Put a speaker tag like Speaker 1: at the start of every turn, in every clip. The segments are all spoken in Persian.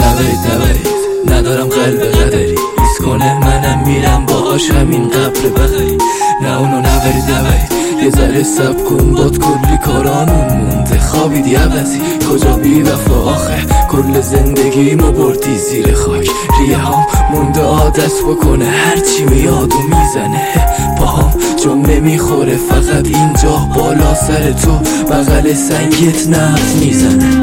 Speaker 1: نبرید ندارم قلب قدری ایس کنه منم میرم باهاش همین قبر بغری. نه اونو نبرید یه ذره سب کن باد کلی کارانون مونده خوابیدی عوضی کجا بی وفا آخه کل زندگیمو بردی زیر خاک. ریه هم مونده عادت بکنه هرچی میاد و میزنه پاهم جمله میخوره فقط اینجا بالا سر تو بغل سنگت نفت میزنه.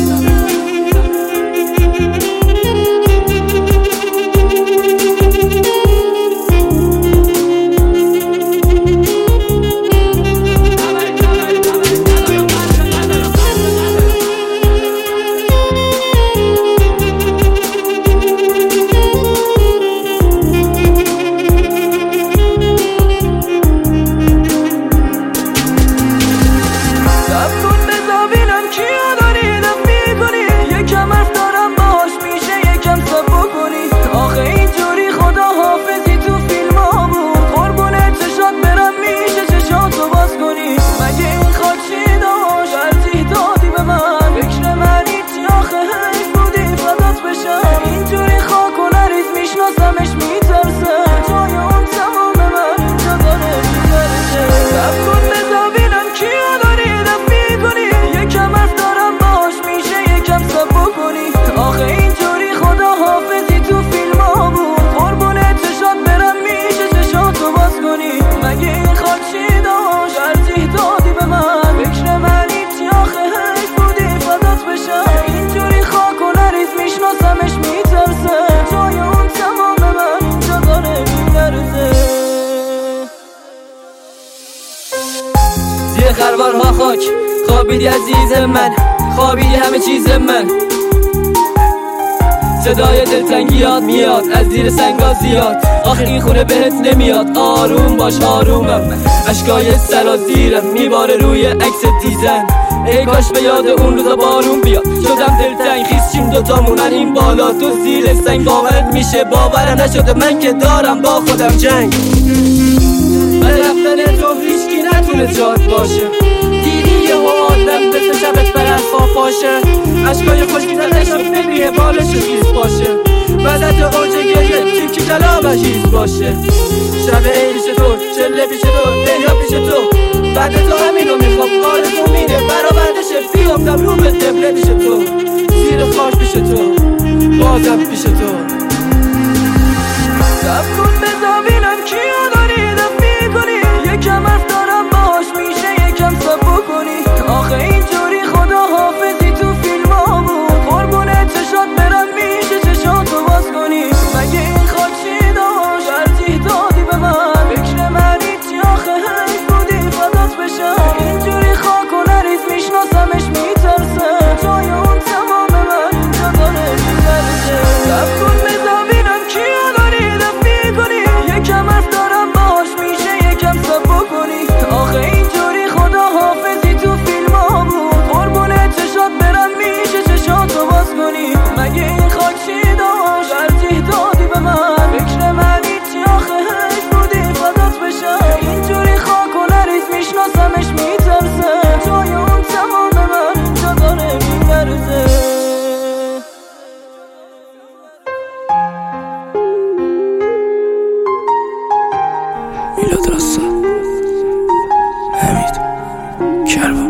Speaker 2: خروارها خاک خوابیدی عزیز من خوابیدی همه چیز من. صدای دلتنگیات میاد از زیر سنگا زیاد آخه این خونه بهت نمیاد آروم باش آرومم. اشکای سرازیرم میباره روی عکس دیزن ای کاش به یاد اون روزا بارون بیاد. شدم دلتنگ خیسشیم دوتامون این بالا تو زیر سنگ باورت میشه باورم نشده من که دارم با خودم جنگ. من رفتن تو هیچکی نتونه جات باشه دیدی یه آدم مثل شبت بر اصفا باشه اشکای خوش میزنشم ببیه بالش خیز باشه وزت اوج گریه تیکی کلامش هیز باشه. شب عیش تو چله پیش تو دنیا پیش تو بعد تو همینو میخوام آرزو میده برآوردشه بیافتم رو به قبله پیش تو زیر خاک پیش تو بازم پیش تو.
Speaker 3: سب کن بذار بینم کیو داری دفت میکنی یکم از دارم باش میشه یکم سبو کنی آخه اینجوری خدا حافظی تو فیلم ها بود قربونه چشات برم میشه چشاتو باز کنی مگه این خاک چی داشت ارزی دادی به من فکر من چی آخه حیف بودی فدات بشم اینجوری خاک و نریز میشناسمش میترسم جای اون تمام من جا داره میترسه. سب کن بذار بینم کیو داری دفت میکنی یکم از دارم باش میشه یکم سبو کنی آخه اینجوری خدا حافظی تو فیلم ها بود قربونه چشات برم میشه چشاتو باز کنی مگه این خاک چی داشت ارزی دادی به من فکر من چی آخه حیف بودی فدات بشم اینجوری خاک و نریز میشناسمش میترسم جای اون تمام من جا داره میلرزه.
Speaker 1: میلاد راستا حمید کربا